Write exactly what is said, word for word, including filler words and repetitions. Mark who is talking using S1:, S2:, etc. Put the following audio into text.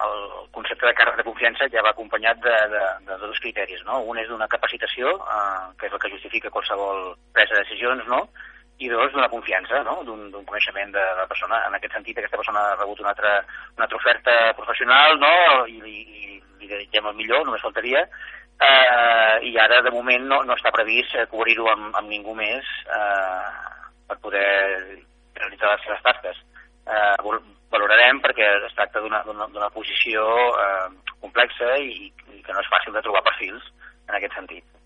S1: el concepte de càrrec de confiança ja va acompanyat de, de, de dos criteris, no? Un és d'una capacitació, eh, que és el que justifica qualsevol presa de decisions, no? I dos, d'una confiança, no? D'un coneixement de la persona. En aquest sentit, aquesta persona ha rebut una altra, una altra oferta professional, no? I, i, i li desitgem el millor, només faltaria, eh, i ara, de moment, no, no està previst cobrir-ho amb, amb ningú més eh, per poder realitzar les seves tasques. Eh, valorarem perquè es tracta d'una posició eh, complexa i, i que no és fàcil de trobar perfils en aquest sentit.